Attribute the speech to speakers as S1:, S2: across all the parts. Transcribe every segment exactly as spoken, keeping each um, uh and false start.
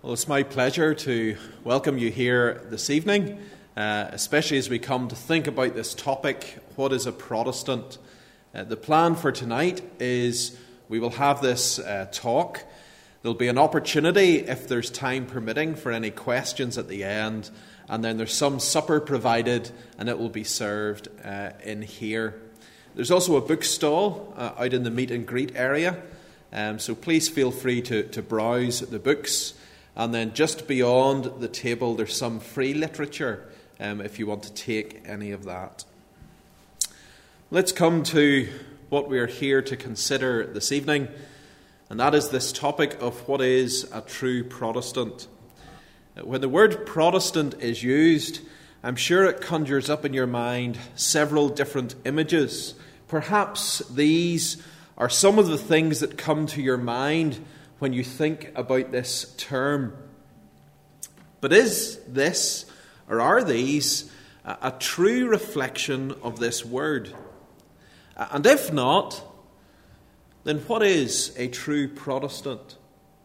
S1: Well, it's my pleasure to welcome you here this evening, uh, especially as we come to think about this topic, what is a Protestant? Uh, the plan for tonight is we will have this uh, talk. There'll be an opportunity, if there's time permitting, for any questions at the end, and then there's some supper provided, and it will be served uh, in here. There's also a bookstall uh, out in the meet and greet area, um, so please feel free to, to browse the books. And then just beyond the table, there's some free literature um, if you want to take any of that. Let's come to what we are here to consider this evening, and that is this topic of what is a true Protestant. When the word Protestant is used, I'm sure it conjures up in your mind several different images. Perhaps these are some of the things that come to your mind when you think about this term. But is this, or are these, a, a true reflection of this word? And if not, then what is a true Protestant?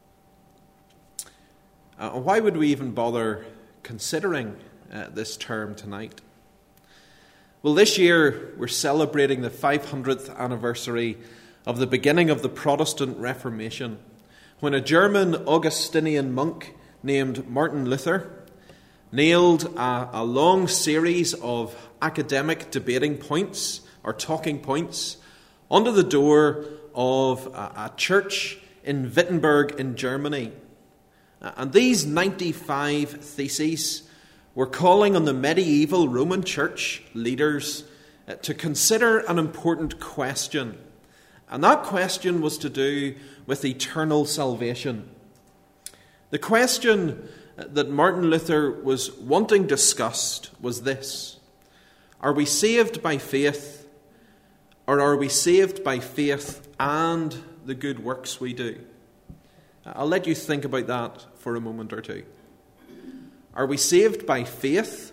S1: Uh, why would we even bother considering uh, this term tonight? Well, this year we're celebrating the five hundredth anniversary of the beginning of the Protestant Reformation, when a German Augustinian monk named Martin Luther nailed a, a long series of academic debating points or talking points onto the door of a, a church in Wittenberg in Germany. And these ninety-five theses were calling on the medieval Roman Church leaders to consider an important question. And that question was to do with eternal salvation. The question that Martin Luther was wanting discussed was this: are we saved by faith, or are we saved by faith and the good works we do? I'll let you think about that for a moment or two. Are we saved by faith,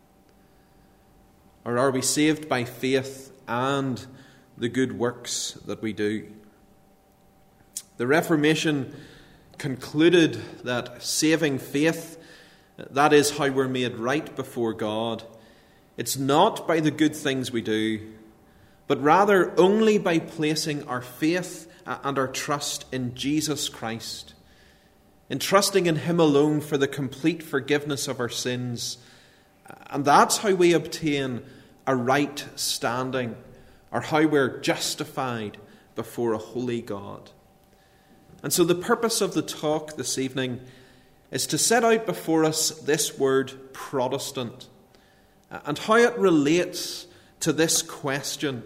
S1: or are we saved by faith and the good works that we do? The Reformation concluded that saving faith, that is how we're made right before God. It's not by the good things we do, but rather only by placing our faith and our trust in Jesus Christ, in trusting in Him alone for the complete forgiveness of our sins. And that's how we obtain a right standing, or how we're justified before a holy God. And so the purpose of the talk this evening is to set out before us this word Protestant and how it relates to this question.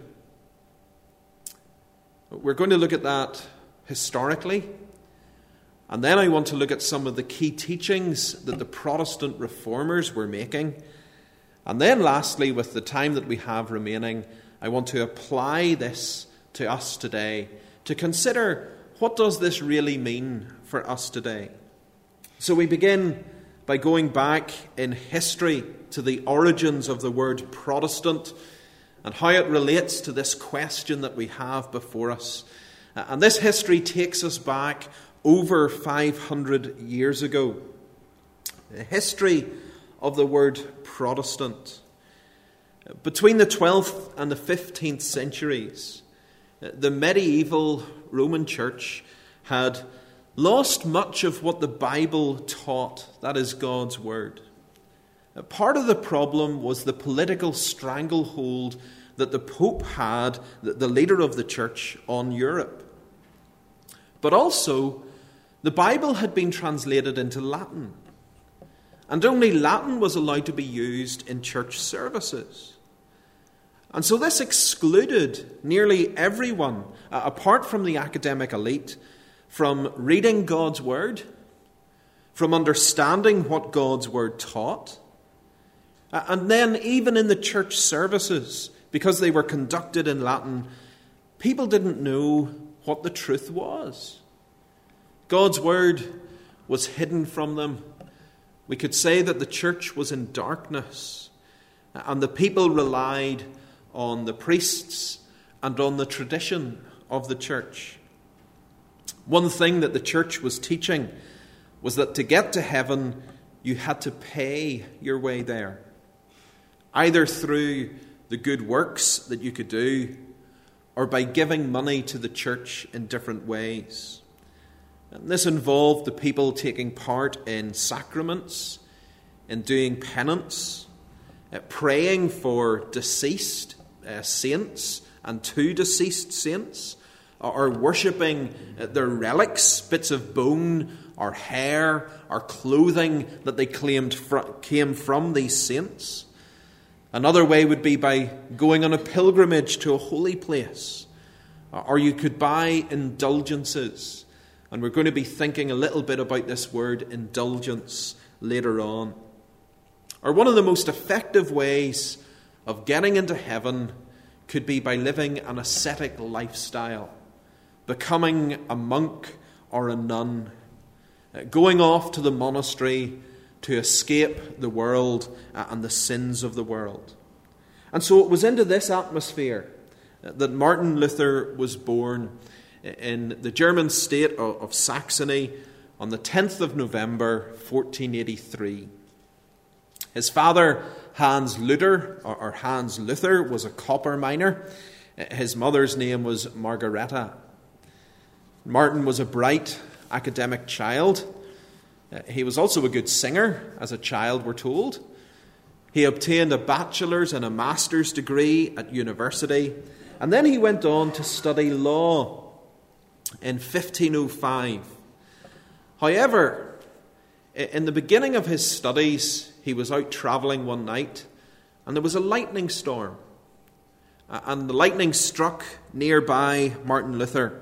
S1: We're going to look at that historically, and then I want to look at some of the key teachings that the Protestant reformers were making. And then lastly, with the time that we have remaining, I want to apply this to us today, to consider what does this really mean for us today. So we begin by going back in history to the origins of the word Protestant and how it relates to this question that we have before us. And this history takes us back over five hundred years ago. The history of the word Protestant. Between the twelfth and the fifteenth centuries, the medieval Roman Church had lost much of what the Bible taught, that is God's Word. Part of the problem was the political stranglehold that the Pope had, the leader of the Church, on Europe. But also, the Bible had been translated into Latin, and only Latin was allowed to be used in church services. And so this excluded nearly everyone, uh, apart from the academic elite, from reading God's Word, from understanding what God's Word taught, uh, and then even in the church services, because they were conducted in Latin, people didn't know what the truth was. God's Word was hidden from them. We could say that the church was in darkness, and the people relied on the priests and on the tradition of the church. One thing that the church was teaching was that to get to heaven, you had to pay your way there, either through the good works that you could do or by giving money to the church in different ways. And this involved the people taking part in sacraments, in doing penance, uh, praying for deceased uh, saints and to deceased saints, or worshipping uh, their relics, bits of bone or hair or clothing that they claimed fr- came from these saints. Another way would be by going on a pilgrimage to a holy place, or you could buy indulgences. And we're going to be thinking a little bit about this word indulgence later on. Or one of the most effective ways of getting into heaven could be by living an ascetic lifestyle, becoming a monk or a nun, going off to the monastery to escape the world and the sins of the world. And so it was into this atmosphere that Martin Luther was born in the German state of Saxony on the tenth of November, fourteen eighty-three. His father, Hans Luther, or Hans Luther, was a copper miner. His mother's name was Margareta. Martin was a bright academic child. He was also a good singer as a child, we're told. He obtained a bachelor's and a master's degree at university, and then he went on to study law in fifteen oh five. However, in the beginning of his studies, he was out travelling one night, and there was a lightning storm. And the lightning struck nearby Martin Luther.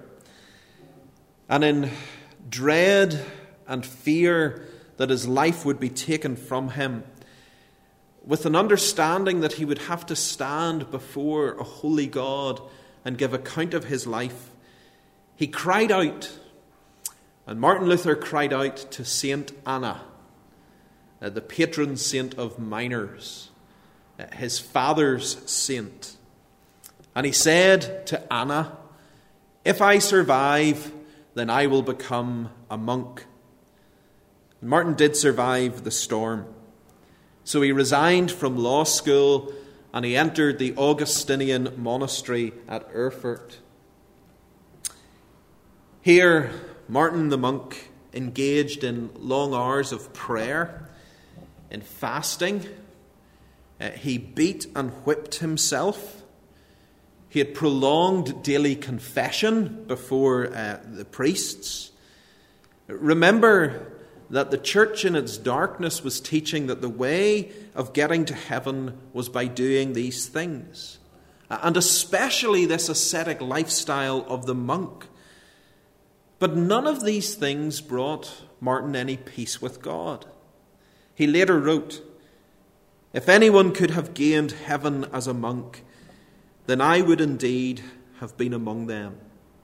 S1: And in dread and fear that his life would be taken from him, with an understanding that he would have to stand before a holy God and give account of his life, he cried out. And Martin Luther cried out to Saint Anna, uh, the patron saint of miners, uh, his father's saint. And he said to Anna, "If I survive, then I will become a monk." And Martin did survive the storm. So he resigned from law school and he entered the Augustinian monastery at Erfurt. Here, Martin the monk engaged in long hours of prayer, in fasting. Uh, he beat and whipped himself. He had prolonged daily confession before uh, the priests. Remember that the church in its darkness was teaching that the way of getting to heaven was by doing these things, and especially this ascetic lifestyle of the monk. But none of these things brought Martin any peace with God. He later wrote, "If anyone could have gained heaven as a monk, then I would indeed have been among them."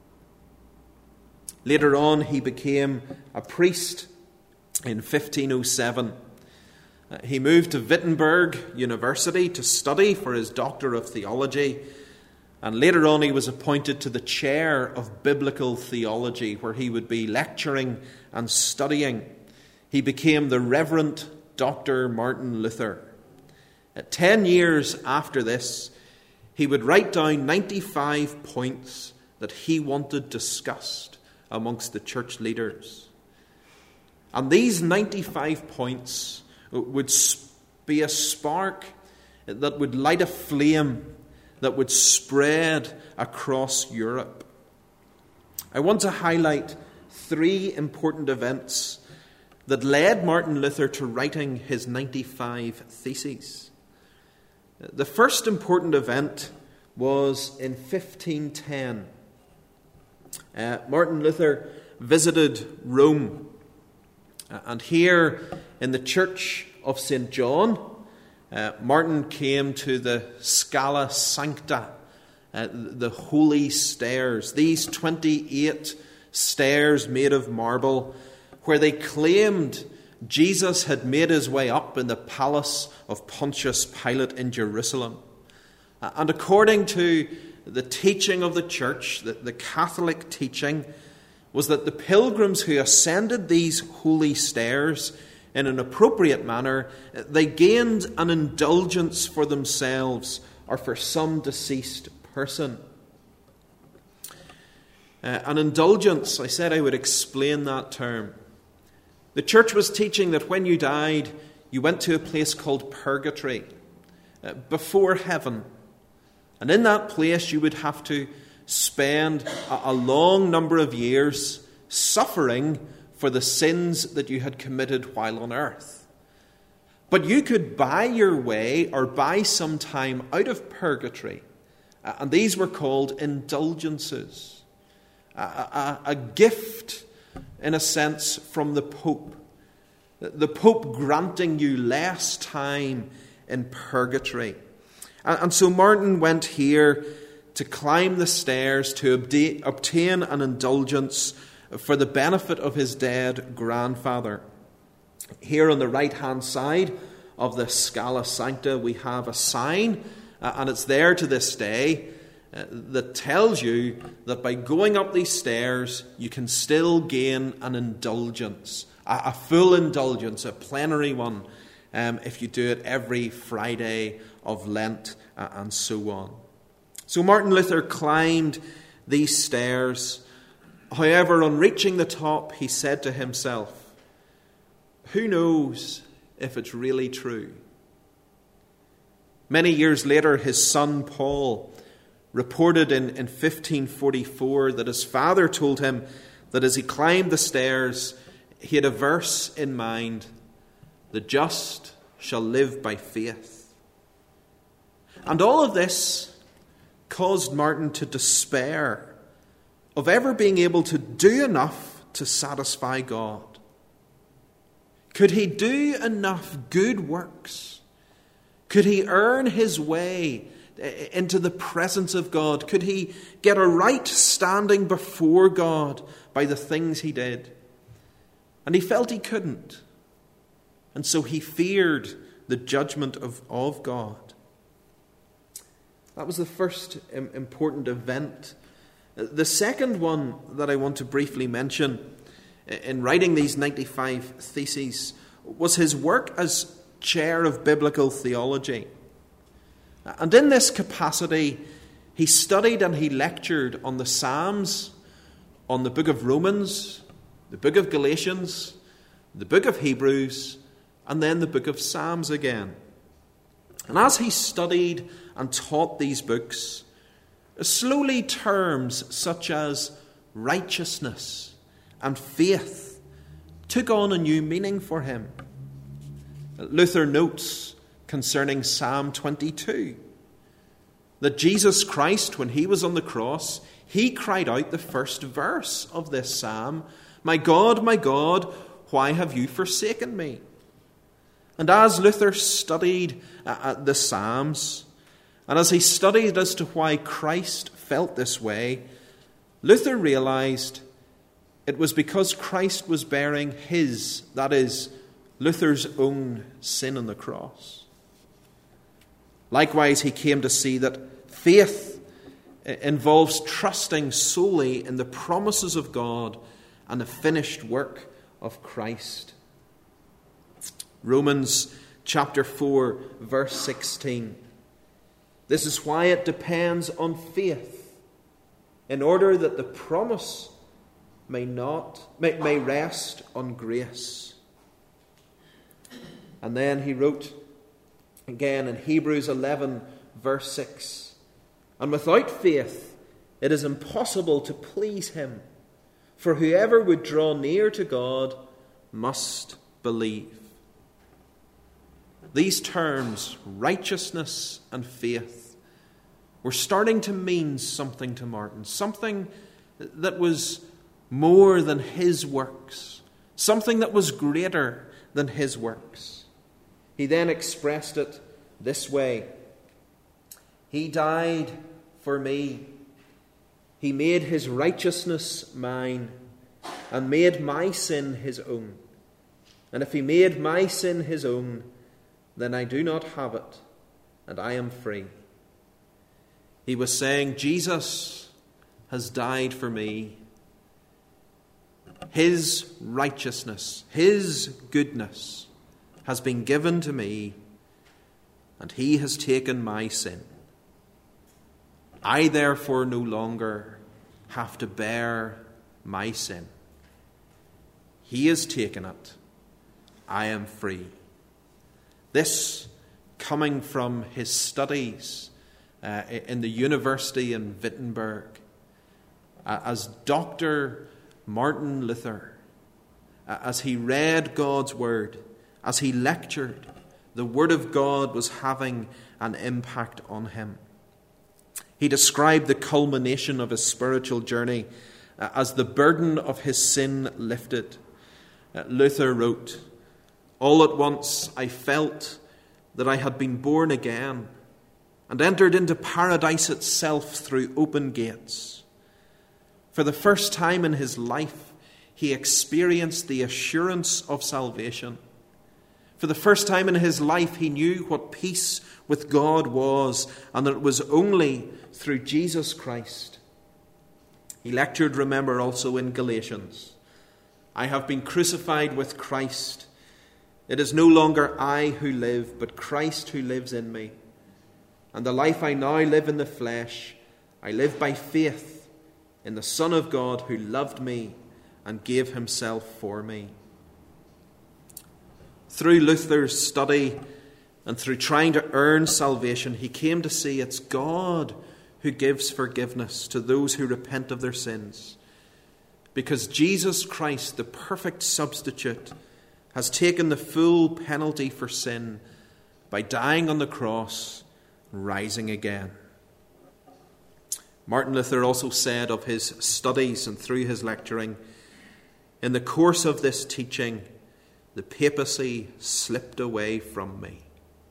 S1: Later on, he became a priest in fifteen oh seven. Uh, he moved to Wittenberg University to study for his Doctor of Theology, and later on he was appointed to the chair of biblical theology, where he would be lecturing and studying. He became the Reverend Doctor Martin Luther. Uh, ten years after this, he would write down ninety-five points that he wanted discussed amongst the church leaders. And these ninety-five points would be a spark that would light a flame that would spread across Europe. I want to highlight three important events that led Martin Luther to writing his ninety-five theses. The first important event was in fifteen ten. Uh, Martin Luther visited Rome. And here in the church of Saint John, uh, Martin came to the Scala Sancta, uh, the holy stairs, these twenty-eight stairs made of marble, where they claimed Jesus had made his way up in the palace of Pontius Pilate in Jerusalem. Uh, and according to the teaching of the church, the, the Catholic teaching, was that the pilgrims who ascended these holy stairs in an appropriate manner, they gained an indulgence for themselves or for some deceased person. Uh, an indulgence, I said I would explain that term. The church was teaching that when you died, you went to a place called purgatory, uh, before heaven. And in that place you would have to spend a, a long number of years suffering for the sins that you had committed while on earth. But you could buy your way or buy some time out of purgatory. Uh, and these were called indulgences. A, a, a gift, in a sense, from the Pope. The Pope granting you less time in purgatory. And, and so Martin went here to climb the stairs to obda- obtain an indulgence for the benefit of his dead grandfather. Here on the right-hand side of the Scala Sancta, we have a sign, uh, and it's there to this day, uh, that tells you that by going up these stairs, you can still gain an indulgence, a, a full indulgence, a plenary one, um, if you do it every Friday of Lent, uh, and so on. So Martin Luther climbed these stairs. However, on reaching the top, he said to himself, "Who knows if it's really true?" Many years later, his son Paul reported in, in fifteen forty-four that his father told him that as he climbed the stairs, he had a verse in mind: "The just shall live by faith." And all of this caused Martin to despair of ever being able to do enough to satisfy God. Could he do enough good works? Could he earn his way into the presence of God? Could he get a right standing before God by the things he did? And he felt he couldn't. And so he feared the judgment of, of God. That was the first important event. The second one that I want to briefly mention in writing these ninety-five theses was his work as chair of biblical theology. And in this capacity, he studied and he lectured on the Psalms, on the book of Romans, the book of Galatians, the book of Hebrews, and then the book of Psalms again. And as he studied and taught these books, slowly terms such as righteousness and faith took on a new meaning for him. Luther notes concerning Psalm twenty-two that Jesus Christ, when he was on the cross, he cried out the first verse of this psalm, "My God, my God, why have you forsaken me?" And as Luther studied uh, the Psalms, and as he studied as to why Christ felt this way, Luther realized it was because Christ was bearing his, that is, Luther's own sin on the cross. Likewise, he came to see that faith involves trusting solely in the promises of God and the finished work of Christ. Romans chapter four, verse sixteen. This is why it depends on faith, in order that the promise may not may, may rest on grace. And then he wrote again in Hebrews eleven, verse six, "And without faith it is impossible to please him, for whoever would draw near to God must believe." These terms, righteousness and faith, were starting to mean something to Martin, something that was more than his works, something that was greater than his works. He then expressed it this way: "He died for me. He made his righteousness mine and made my sin his own. And if he made my sin his own, then I do not have it, and I am free." He was saying, Jesus has died for me. His righteousness, His goodness has been given to me, and He has taken my sin. I therefore no longer have to bear my sin. He has taken it. I am free. This coming from his studies uh, in the university in Wittenberg, uh, as Doctor Martin Luther, uh, as he read God's word, as he lectured, the word of God was having an impact on him. He described the culmination of his spiritual journey uh, as the burden of his sin lifted. Uh, Luther wrote, "All at once I felt that I had been born again and entered into paradise itself through open gates. For the first time in his life, he experienced the assurance of salvation. For the first time in his life, he knew what peace with God was, and that it was only through Jesus Christ." He lectured, remember, also in Galatians, "I have been crucified with Christ. It is no longer I who live, but Christ who lives in me. And the life I now live in the flesh, I live by faith in the Son of God who loved me and gave himself for me." Through Luther's study and through trying to earn salvation, he came to see it's God who gives forgiveness to those who repent of their sins. Because Jesus Christ, the perfect substitute, has taken the full penalty for sin by dying on the cross and rising again. Martin Luther also said of his studies and through his lecturing, "In the course of this teaching, the papacy slipped away from me."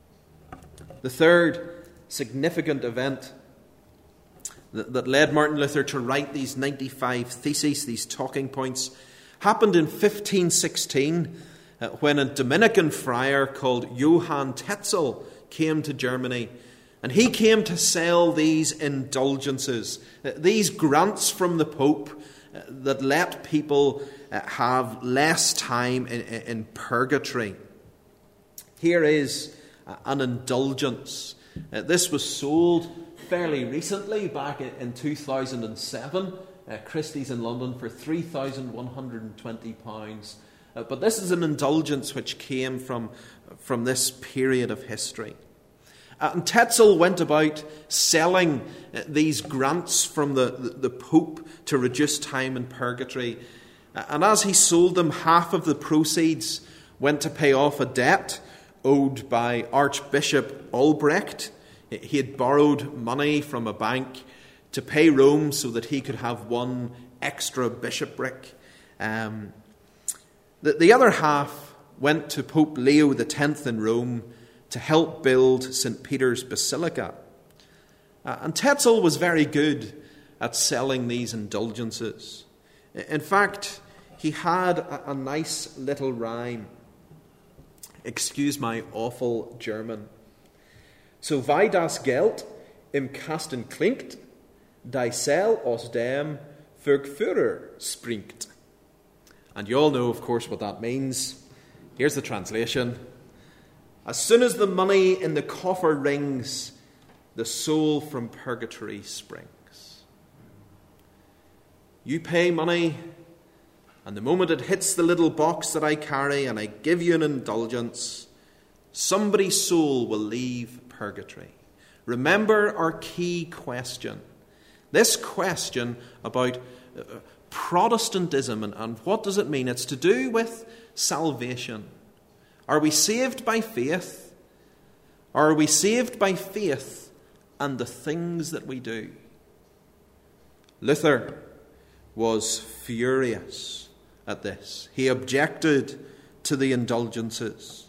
S1: The third significant event that, that led Martin Luther to write these ninety-five theses, these talking points, happened in fifteen sixteen uh, when a Dominican friar called Johann Tetzel came to Germany. And he came to sell these indulgences, uh, these grants from the Pope uh, that let people uh, have less time in, in purgatory. Here is uh, an indulgence. Uh, this was sold fairly recently, back in, in two thousand seven, uh, Christie's in London, for three thousand one hundred twenty pounds. Uh, but this is an indulgence which came from, from this period of history. Uh, and Tetzel went about selling uh, these grants from the, the, the Pope to reduce time in purgatory. Uh, and as he sold them, half of the proceeds went to pay off a debt owed by Archbishop Albrecht. He had borrowed money from a bank to pay Rome so that he could have one extra bishopric. Um, the, the other half went to Pope Leo the tenth in Rome to help build Saint Peter's Basilica. Uh, and Tetzel was very good at selling these indulgences. In fact, he had a, a nice little rhyme. Excuse my awful German. "So wie das Geld im Kasten klingt, die Sell aus dem Verführer springt." And you all know, of course, what that means. Here's the translation. As soon as the money in the coffer rings, the soul from purgatory springs. You pay money, and the moment it hits the little box that I carry and I give you an indulgence, somebody's soul will leave purgatory. Remember our key question. This question about uh, Protestantism and, and what does it mean? It's to do with salvation. Are we saved by faith? Or are we saved by faith and the things that we do? Luther was furious at this. He objected to the indulgences.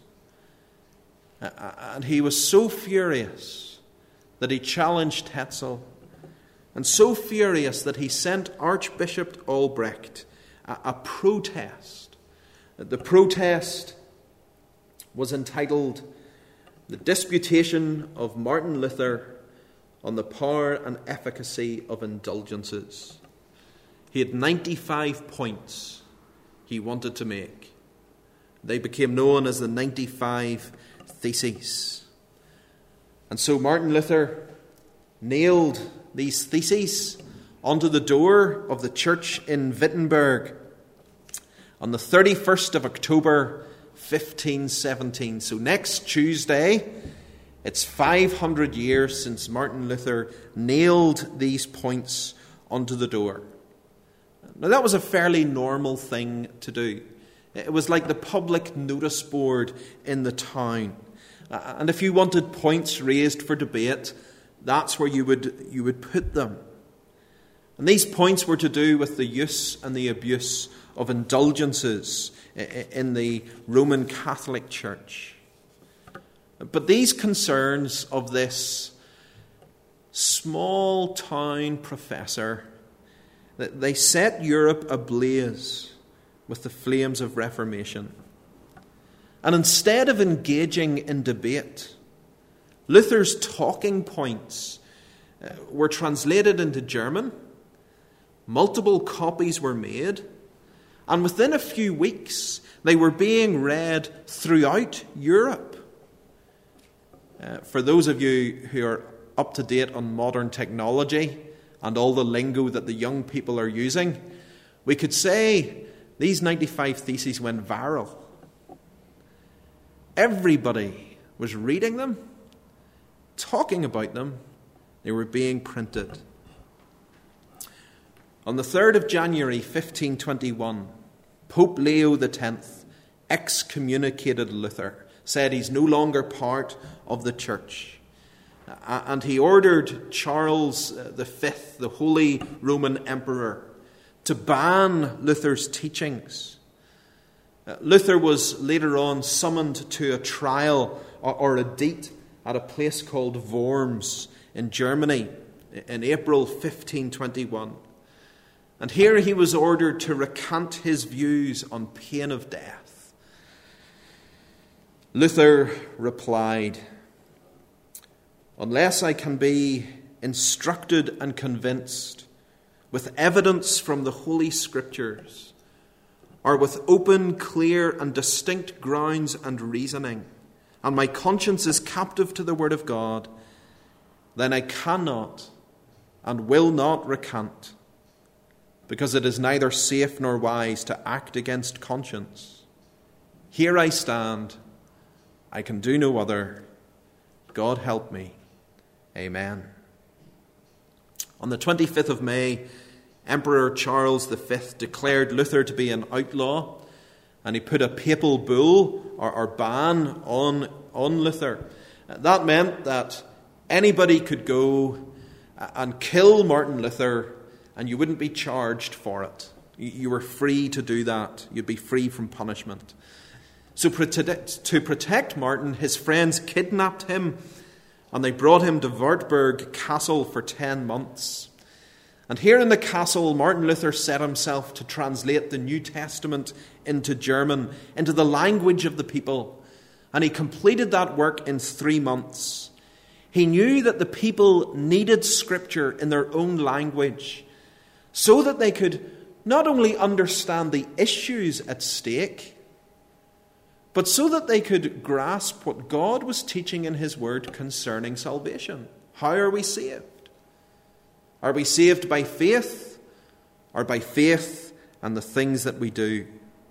S1: And he was so furious that he challenged Tetzel, and so furious that he sent Archbishop Albrecht a, a protest. The protest was entitled "The Disputation of Martin Luther on the Power and Efficacy of Indulgences." He had ninety-five points he wanted to make. They became known as the ninety-five Theses. And so Martin Luther nailed these theses onto the door of the church in Wittenberg on the thirty-first of October, fifteen seventeen. So next Tuesday, it's five hundred years since Martin Luther nailed these points onto the door. Now, that was a fairly normal thing to do. It was like the public notice board in the town. And if you wanted points raised for debate, that's where you would, you would put them. And these points were to do with the use and the abuse of indulgences in the Roman Catholic Church. But these concerns of this small town professor, they set Europe ablaze with the flames of Reformation. And instead of engaging in debate, Luther's talking points were translated into German, multiple copies were made, and within a few weeks they were being read throughout Europe. Uh, for those of you who are up to date on modern technology and all the lingo that the young people are using, we could say these ninety-five Theses went viral. Everybody was reading them, talking about them. They were being printed. On the third of January, fifteen twenty-one, Pope Leo the tenth excommunicated Luther, said he's no longer part of the church. And he ordered Charles the fifth, the Holy Roman Emperor, to ban Luther's teachings. Luther was later on summoned to a trial or a date at a place called Worms in Germany in April fifteen twenty-one. And here he was ordered to recant his views on pain of death. Luther replied, "Unless I can be instructed and convinced with evidence from the Holy Scriptures, or with open, clear, and distinct grounds and reasoning, and my conscience is captive to the Word of God, then I cannot and will not recant, because it is neither safe nor wise to act against conscience. Here I stand. I can do no other. God help me. Amen." On the twenty-fifth of May, Emperor Charles the fifth declared Luther to be an outlaw, and he put a papal bull or, or ban on, on Luther. That meant that anybody could go and kill Martin Luther, and you wouldn't be charged for it. You were free to do that. You'd be free from punishment. So to protect Martin, his friends kidnapped him, and they brought him to Wartburg Castle for ten months. And here in the castle, Martin Luther set himself to translate the New Testament into German, into the language of the people. And he completed that work in three months. He knew that the people needed Scripture in their own language so that they could not only understand the issues at stake, but so that they could grasp what God was teaching in His Word concerning salvation. How are we saved? Are we saved by faith, or by faith and the things that we do?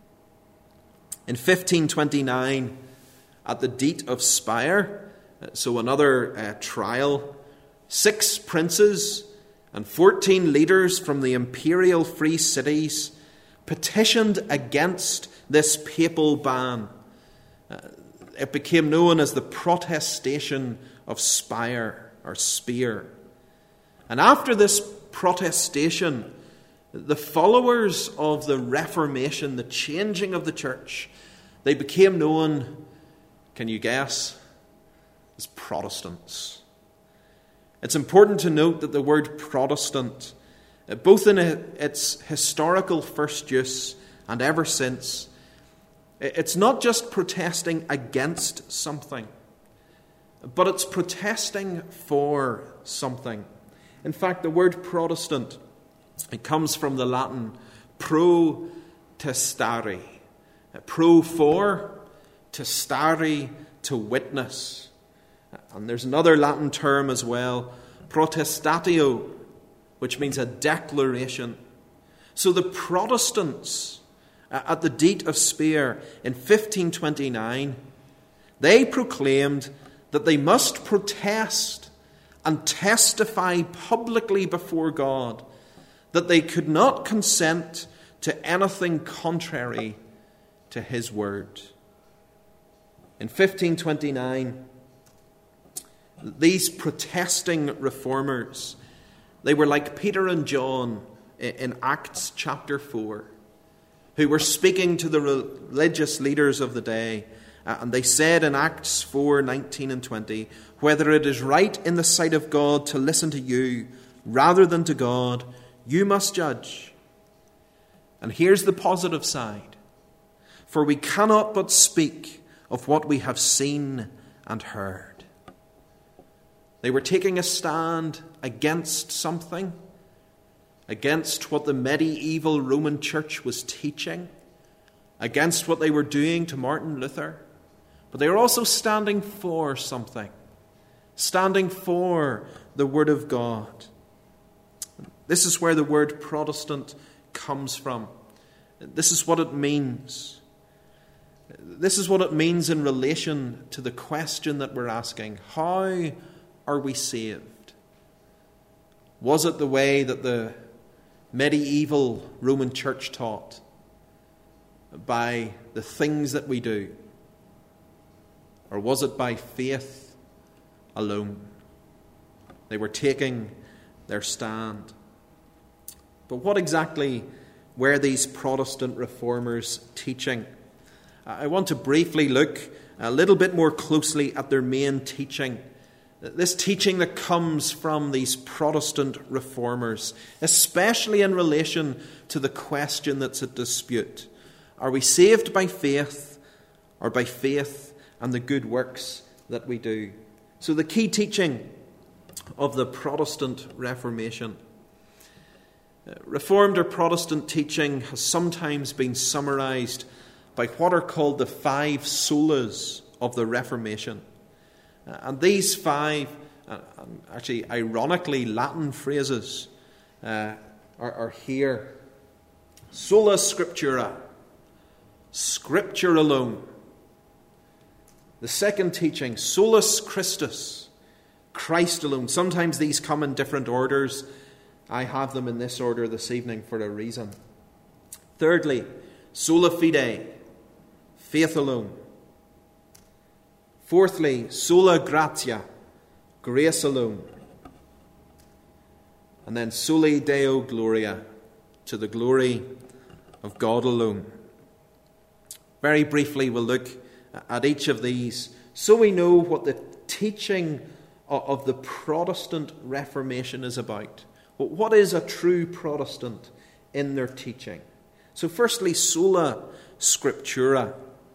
S1: In fifteen twenty-nine, at the Diet of Speyer, so another uh, trial, six princes and fourteen leaders from the imperial free cities petitioned against this papal ban. Uh, it became known as the Protestation of Speyer, or Speyer. And after this protestation, the followers of the Reformation, the changing of the church, they became known, can you guess, as Protestants. It's important to note that the word Protestant, both in its historical first use and ever since, it's not just protesting against something, but it's protesting for something. In fact, the word Protestant, it comes from the Latin pro testari. Pro for, testari, to witness. And there's another Latin term as well, protestatio, which means a declaration. So the Protestants at the Diet of Speyer in fifteen twenty-nine, they proclaimed that they must protest and testify publicly before God that they could not consent to anything contrary to his word. In fifteen twenty-nine, these protesting reformers, they were like Peter and John in Acts chapter four, who were speaking to the religious leaders of the day. And they said in Acts four, nineteen and twenty, whether it is right in the sight of God to listen to you rather than to God, you must judge. And here's the positive side. For we cannot but speak of what we have seen and heard. They were taking a stand against something, against what the medieval Roman Church was teaching, against what they were doing to Martin Luther. But they were also standing for something, standing for the Word of God. This is where the word Protestant comes from. This is what it means. This is what it means in relation to the question that we're asking. How are we saved? Was it the way that the medieval Roman Church taught? By the things that we do? Or was it by faith alone? They were taking their stand. But what exactly were these Protestant reformers teaching? I want to briefly look a little bit more closely at their main teaching. This teaching that comes from these Protestant reformers, especially in relation to the question that's at dispute. Are we saved by faith or by faith and the good works that we do? So the key teaching of the Protestant Reformation. Reformed or Protestant teaching has sometimes been summarized by what are called the five solas of the Reformation. And these five, actually ironically Latin phrases, uh, are, are here. Sola Scriptura, Scripture alone. The second teaching, Solus Christus, Christ alone. Sometimes these come in different orders. I have them in this order this evening for a reason. Thirdly, Sola Fide, faith alone. Fourthly, Sola Gratia, grace alone. And then Soli Deo Gloria, to the glory of God alone. Very briefly, we'll look at each of these so we know what the teaching of the Protestant Reformation is about. What is a true Protestant in their teaching? So firstly, Sola Scriptura.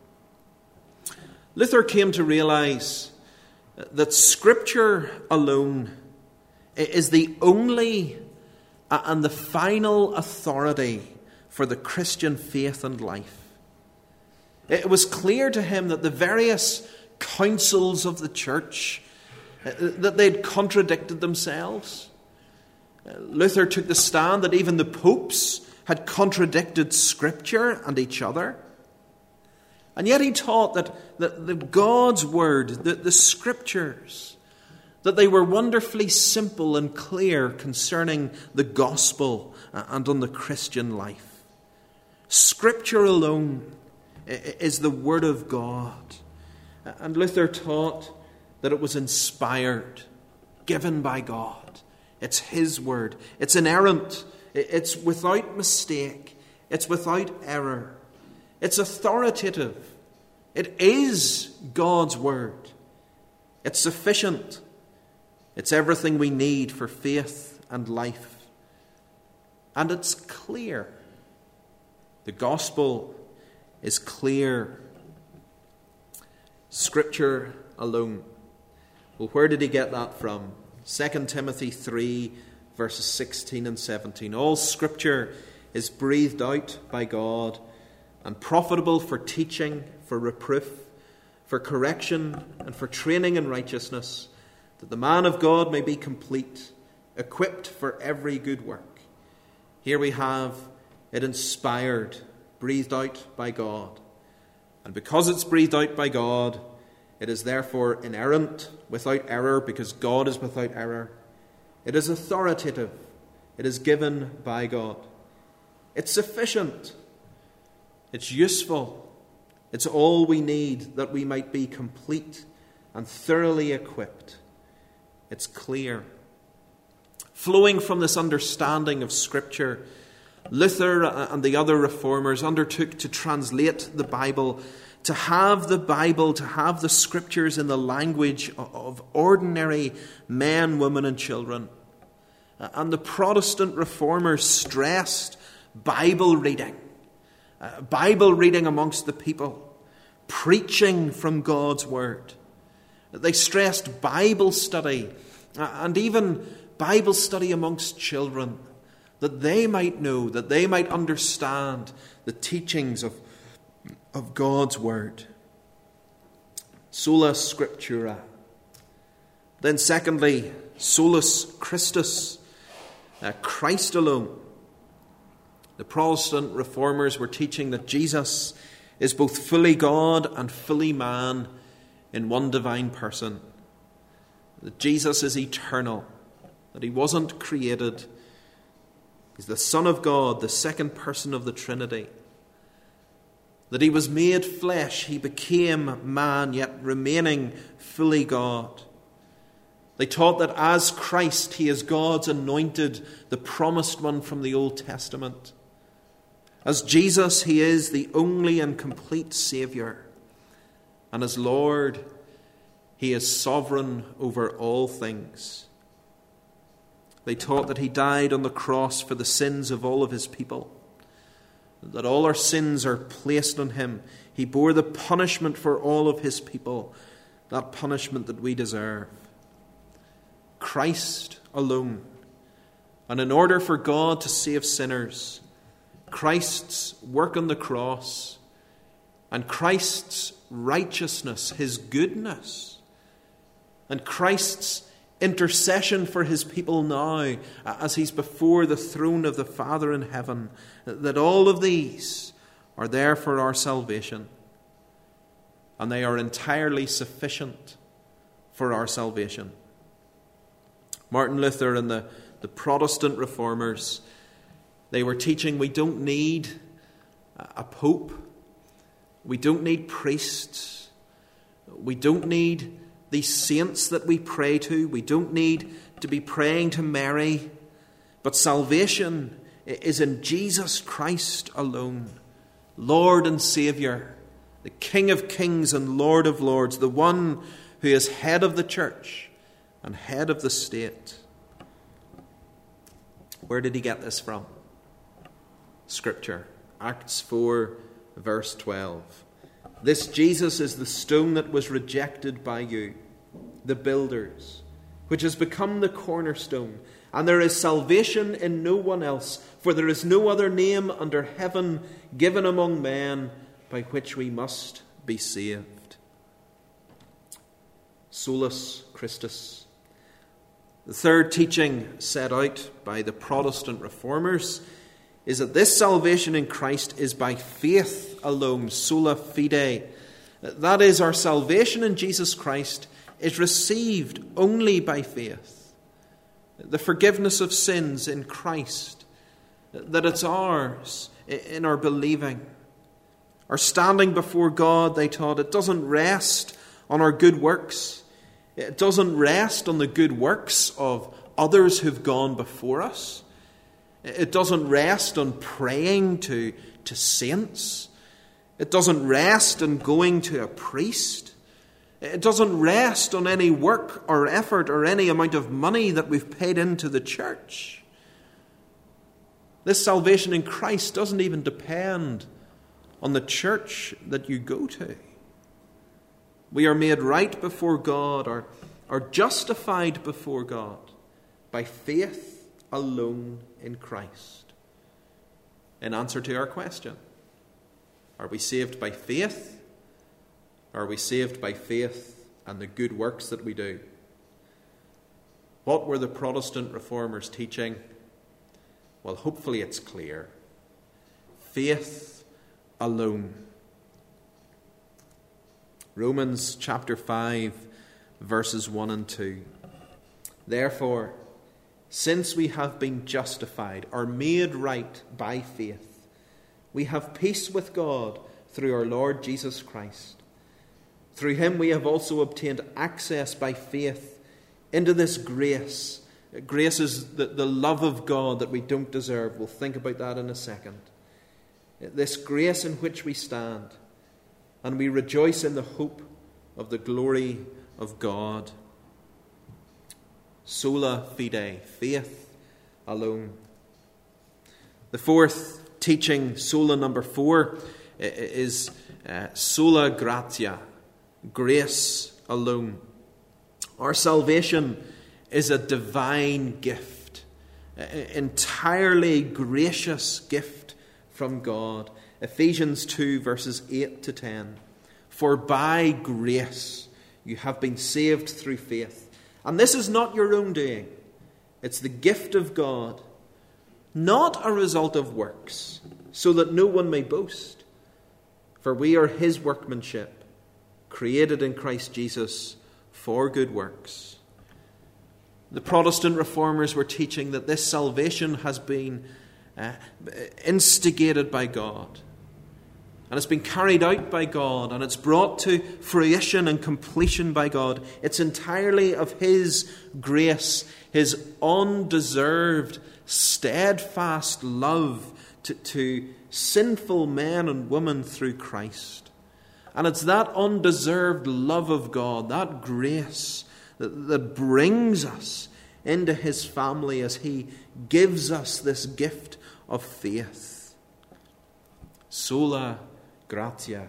S1: Luther came to realize that Scripture alone is the only and the final authority for the Christian faith and life. It was clear to him that the various councils of the church, that they'd contradicted themselves. Luther took the stand that even the popes had contradicted Scripture and each other. And yet he taught that, that the God's Word, the, the Scriptures, that they were wonderfully simple and clear concerning the gospel and on the Christian life. Scripture alone is the Word of God. And Luther taught that it was inspired, given by God. It's His Word. It's inerrant. It's without mistake. It's without error. It's authoritative. It is God's Word. It's sufficient. It's everything we need for faith and life. And it's clear. The gospel is clear. Scripture alone. Well, where did he get that from? Second Timothy three, verses sixteen and seventeen. All Scripture is breathed out by God and profitable for teaching, for reproof, for correction, and for training in righteousness, that the man of God may be complete, equipped for every good work. Here we have it inspired, breathed out by God. And because it's breathed out by God, it is therefore inerrant, without error, because God is without error. It is authoritative. It is given by God. It's sufficient. It's useful. It's all we need that we might be complete and thoroughly equipped. It's clear. Flowing from this understanding of Scripture, Luther and the other reformers undertook to translate the Bible, to have the Bible, to have the Scriptures in the language of ordinary men, women, and children. And the Protestant reformers stressed Bible reading, uh, Bible reading amongst the people, preaching from God's Word. They stressed Bible study, uh, and even Bible study amongst children, that they might know, that they might understand the teachings of, of God's Word. Sola Scriptura. Then secondly, solus Christus, uh, Christ alone. The Protestant reformers were teaching that Jesus is both fully God and fully man in one divine person. That Jesus is eternal, that he wasn't created. He's the Son of God, the second person of the Trinity. That he was made flesh, he became man, yet remaining fully God. They taught that as Christ, he is God's anointed, the promised one from the Old Testament. As Jesus, he is the only and complete Saviour. And as Lord, he is sovereign over all things. They taught that he died on the cross for the sins of all of his people, that all our sins are placed on him. He bore the punishment for all of his people, that punishment that we deserve. Christ alone. And in order for God to save sinners, Christ's work on the cross and Christ's righteousness, his goodness, and Christ's intercession for his people now as he's before the throne of the Father in heaven, that all of these are there for our salvation, and they are entirely sufficient for our salvation. Martin Luther and the, the Protestant reformers, they were teaching we don't need a pope, we don't need priests, we don't need these saints that we pray to, we don't need to be praying to Mary, but salvation is in Jesus Christ alone, Lord and Saviour, the King of kings and Lord of lords, the one who is head of the church and head of the state. Where did he get this from? Scripture. Acts four, verse twelve. This Jesus is the stone that was rejected by you, the builders, which has become the cornerstone. And there is salvation in no one else, for there is no other name under heaven given among men by which we must be saved. Solus Christus. The third teaching set out by the Protestant reformers is that this salvation in Christ is by faith alone, sola fide. That is, our salvation in Jesus Christ is received only by faith. The forgiveness of sins in Christ, that it's ours in our believing. Our standing before God, they taught, it doesn't rest on our good works. It doesn't rest on the good works of others who've gone before us. It doesn't rest on praying to, to saints. It doesn't rest on going to a priest. It doesn't rest on any work or effort or any amount of money that we've paid into the church. This salvation in Christ doesn't even depend on the church that you go to. We are made right before God, or are justified before God by faith alone in Christ. In answer to our question, Are we saved by faith? Or are we saved by faith and the good works that we do? What were the Protestant reformers teaching? Well, hopefully it's clear. Faith alone. Romans chapter five, verses one and two. Therefore, since we have been justified, or made right by faith, we have peace with God through our Lord Jesus Christ. Through him we have also obtained access by faith into this grace. Grace is the, the love of God that we don't deserve. We'll think about that in a second. This grace in which we stand, and we rejoice in the hope of the glory of God. Sola fide, faith alone. The fourth teaching, sola number four, is uh, sola gratia, grace alone. Our salvation is a divine gift, an entirely gracious gift from God. Ephesians two, verses eight to ten. For by grace you have been saved through faith. And this is not your own doing. It's the gift of God, not a result of works, so that no one may boast. For we are his workmanship, created in Christ Jesus for good works. The Protestant reformers were teaching that this salvation has been uh, instigated by God. And it's been carried out by God, and it's brought to fruition and completion by God. It's entirely of his grace, his undeserved, steadfast love to, to sinful men and women through Christ. And it's that undeserved love of God, that grace, that, that brings us into his family as he gives us this gift of faith. Sola gratia.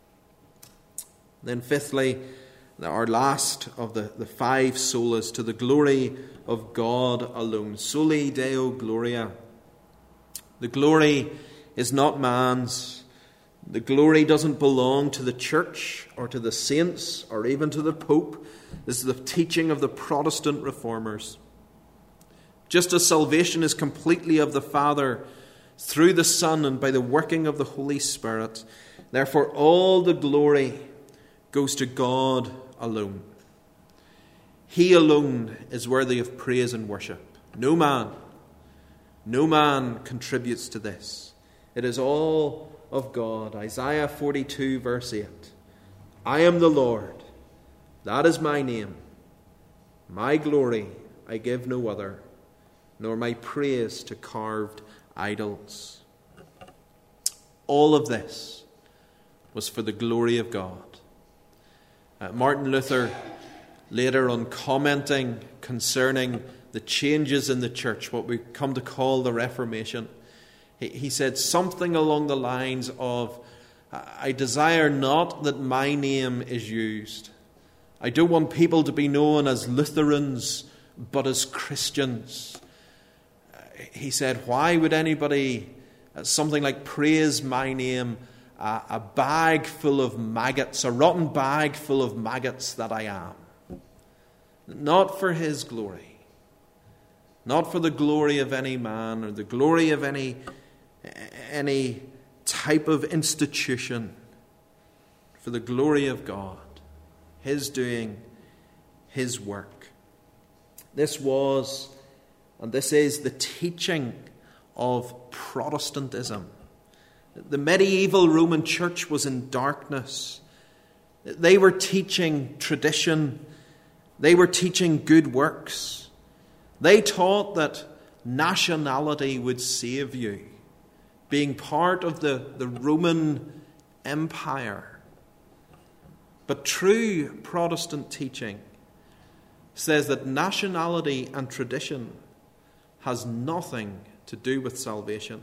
S1: Then fifthly, our last of the, the five solas, to the glory of God alone. Soli Deo Gloria. The glory is not man's. The glory doesn't belong to the church or to the saints or even to the Pope. This is the teaching of the Protestant reformers. Just as salvation is completely of the Father, through the Son and by the working of the Holy Spirit, therefore all the glory goes to God alone. He alone is worthy of praise and worship. No man, no man contributes to this. It is all of God. Isaiah forty-two, verse eight. I am the Lord, that is my name. My glory I give no other, nor my praise to carved idols. All of this was for the glory of God. Uh, Martin Luther, later on commenting concerning the changes in the church, what we come to call the Reformation, he, he said something along the lines of, I desire not that my name is used. I don't want people to be known as Lutherans, but as Christians. He said, why would anybody, uh, something like praise my name, uh, a bag full of maggots, a rotten bag full of maggots that I am? Not for his glory. Not for the glory of any man or the glory of any, any type of institution. For the glory of God. His doing, his work. This was... And this is the teaching of Protestantism. The medieval Roman Church was in darkness. They were teaching tradition. They were teaching good works. They taught that nationality would save you, being part of the, the Roman Empire. But true Protestant teaching says that nationality and tradition has nothing to do with salvation.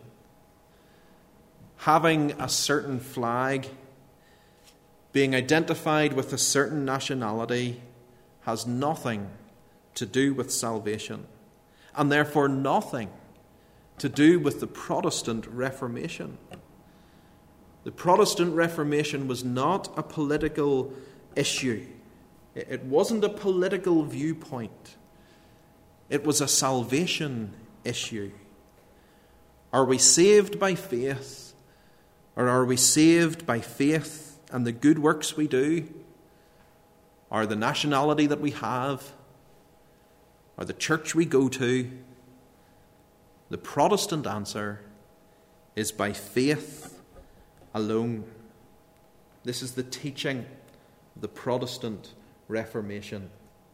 S1: Having a certain flag, being identified with a certain nationality, has nothing to do with salvation, and therefore nothing to do with the Protestant Reformation. The Protestant Reformation was not a political issue. It wasn't a political viewpoint. It was a salvation issue. Are we saved by faith, or are we saved by faith and the good works we do, or the nationality that we have, or the church we go to? The Protestant answer is by faith alone. This is the teaching of the Protestant Reformation.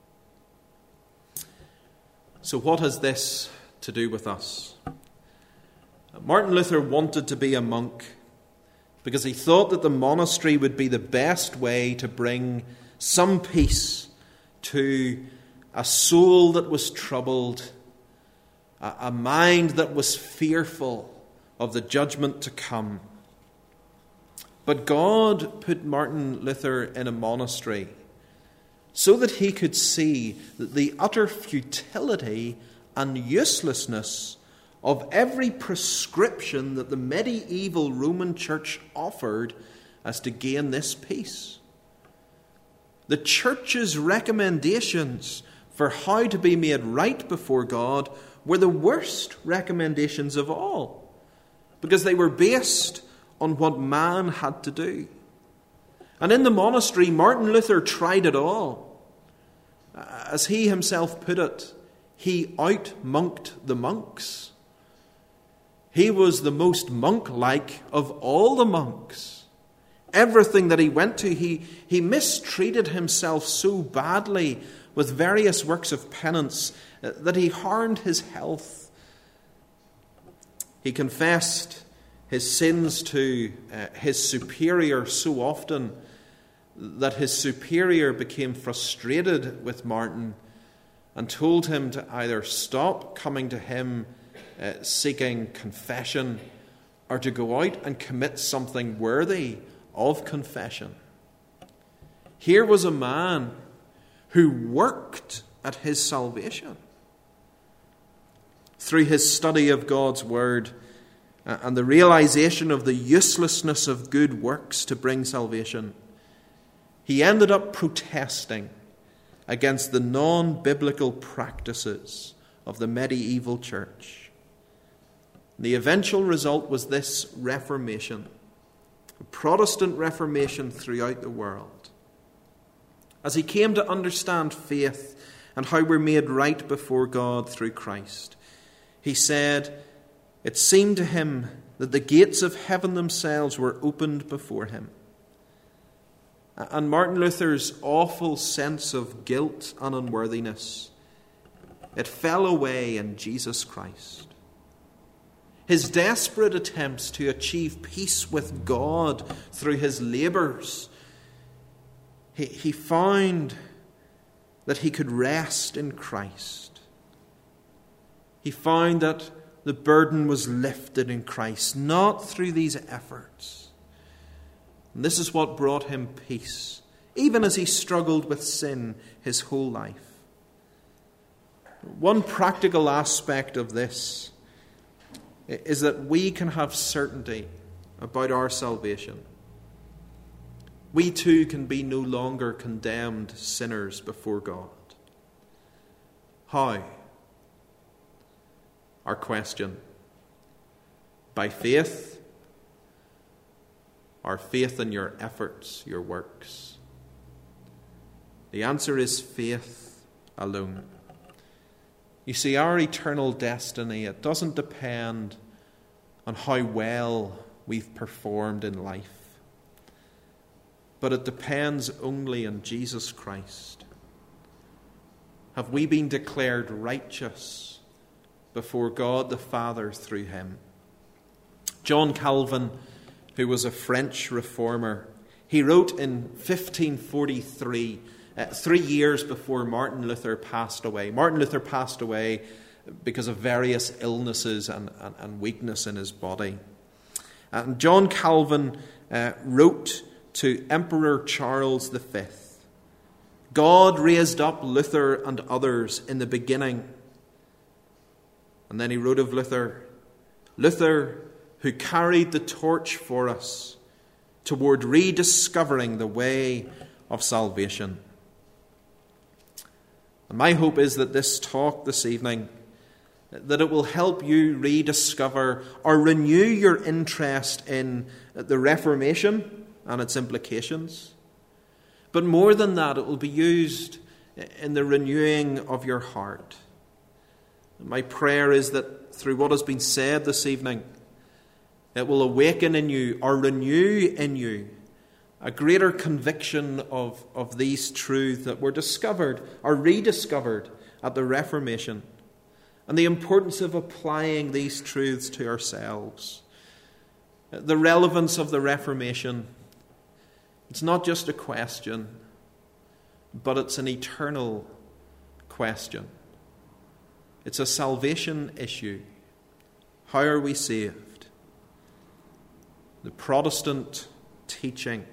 S1: So what has this to do with us? Martin Luther wanted to be a monk because he thought that the monastery would be the best way to bring some peace to a soul that was troubled, a mind that was fearful of the judgment to come. But God put Martin Luther in a monastery so that he could see that the utter futility and uselessness of every prescription that the medieval Roman Church offered as to gain this peace. The Church's recommendations for how to be made right before God were the worst recommendations of all, because they were based on what man had to do. And in the monastery, Martin Luther tried it all. As he himself put it, he out-monked the monks. He was the most monk-like of all the monks. Everything that he went to, he, he mistreated himself so badly with various works of penance that he harmed his health. He confessed his sins to uh, his superior so often that his superior became frustrated with Martin and told him to either stop coming to him uh, seeking confession, or to go out and commit something worthy of confession. Here was a man who worked at his salvation through his study of God's Word and the realization of the uselessness of good works to bring salvation. He ended up protesting against the non-biblical practices of the medieval church. The eventual result was this Reformation, a Protestant Reformation throughout the world. As he came to understand faith and how we're made right before God through Christ, he said, it seemed to him that the gates of heaven themselves were opened before him. And Martin Luther's awful sense of guilt and unworthiness, it fell away in Jesus Christ. His desperate attempts to achieve peace with God through his labours, he, he found that he could rest in Christ. He found that the burden was lifted in Christ, not through these efforts. And this is what brought him peace, even as he struggled with sin his whole life. One practical aspect of this is that we can have certainty about our salvation. We too can be no longer condemned sinners before God. How? Our question. By faith? Or faith in your efforts, your works? The answer is faith alone. You see, our eternal destiny, it doesn't depend on how well we've performed in life, but it depends only on Jesus Christ. Have we been declared righteous before God the Father through him? John Calvin, who was a French reformer, he wrote in fifteen forty-three, uh, three years before Martin Luther passed away. Martin Luther passed away because of various illnesses and, and, and weakness in his body. And John Calvin uh, wrote to Emperor Charles the Fifth, God raised up Luther and others in the beginning. And then he wrote of Luther, Luther, who carried the torch for us toward rediscovering the way of salvation. And my hope is that this talk this evening, that it will help you rediscover or renew your interest in the Reformation and its implications. But more than that, it will be used in the renewing of your heart. My prayer is that through what has been said this evening, it will awaken in you or renew in you a greater conviction of, of these truths that were discovered or rediscovered at the Reformation, and the importance of applying these truths to ourselves. The relevance of the Reformation, it's not just a question, but it's an eternal question. It's a salvation issue. How are we saved? The Protestant teaching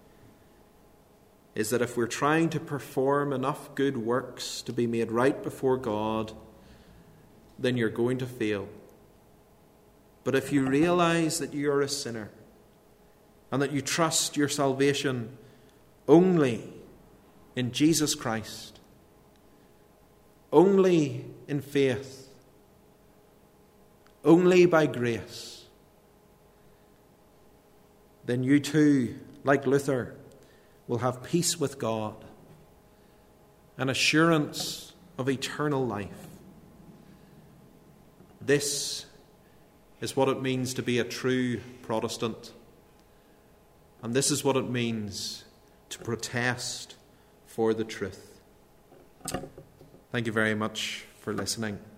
S1: is that if we're trying to perform enough good works to be made right before God, then you're going to fail. But if you realize that you are a sinner and that you trust your salvation only in Jesus Christ, only in faith, only by grace, then you too, like Luther, will have peace with God, an assurance of eternal life. This is what it means to be a true Protestant. And this is what it means to protest for the truth. Thank you very much for listening.